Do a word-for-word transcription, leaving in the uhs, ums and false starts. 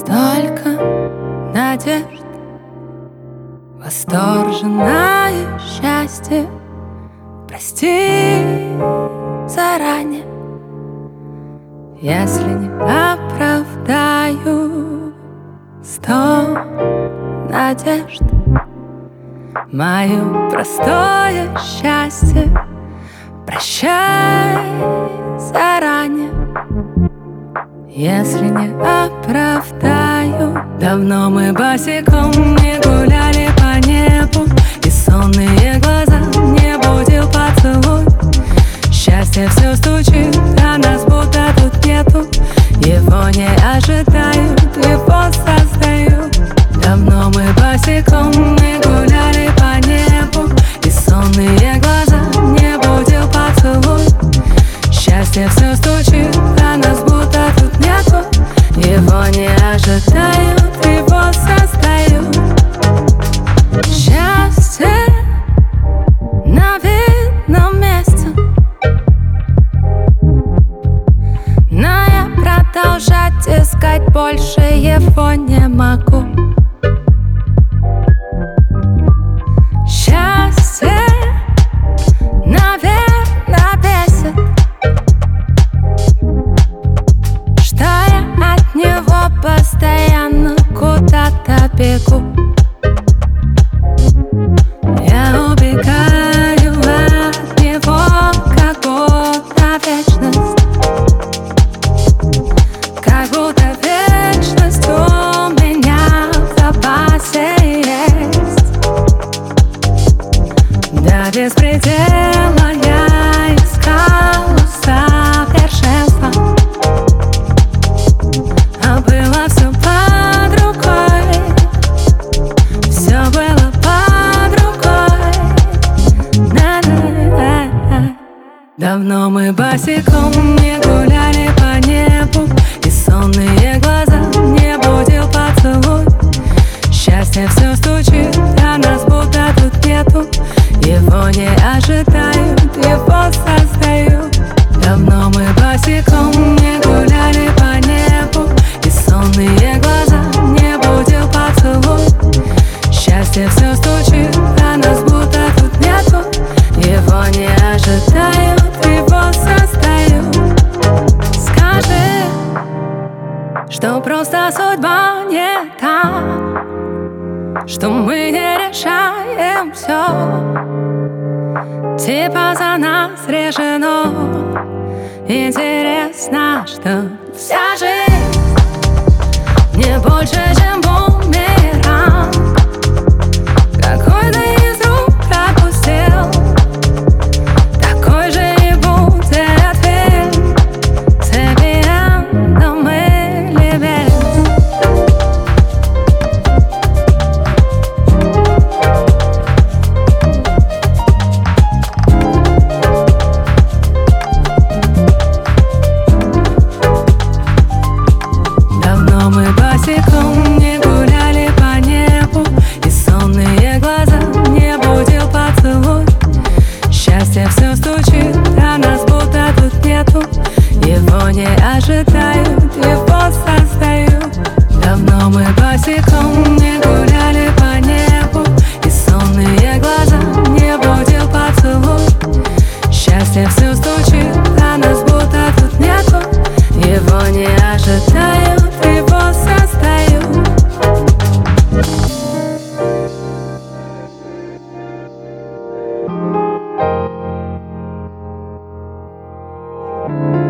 Столько надежд, восторженное счастье. Прости заранее, если не оправдаю сто надежд. Мое простое счастье прощай заранее, если не оправдаю. Давно мы босиком не гуляли по небу, и сонные глаза не будил поцелуй. Счастье все стучит, а нас будто тут нету. Его не ожидают, его создают. Давно мы босиком не гуляли по небу, и сонные глаза не будил поцелуй. Счастье все стучит, а нас будто тут нету. Его не ожидают, его создают. Счастье на видном месте, но я продолжать искать больше его не могу. Счастье, наверное, бесит, что я от него постоянно куда-то бегу. Я убегаю от него, как будто вечность, как будто вечность у меня в запасе есть. До беспредела я искала совершенства, а было все под рукой, все было под рукой. На-на-на-на. Давно мы босиком не гуляли по небу, и сонные глаза не будил поцелуй. Счастье все стучит, а нас будто тут нету. Его не ожидают, его создают. Давно мы босиком не гуляли по небу, и сонные глаза не будил поцелуй. Счастье все стучит, а нас будто тут нету. Его не ожидают, его создают. Скажи, что просто судьба не та, что мы не решаем все, типа за нас решено. Интересно, что вся жизнь не больше, чем бумеранг, какой-то из рук отпустил, такой же и будет фильм с хэппи-эндом или без. Давно мы босиком не гуляли по небу, и сонные глаза не будил поцелуй. Счастье все стучит, а нас будто тут нету. Его не ожидают, его создают. Давно мы босиком не гуляли по небу, и сонные глаза не будил поцелуй. Счастье все стучит, а нас будто тут нету. Его не ожидают, его создают. Thank you.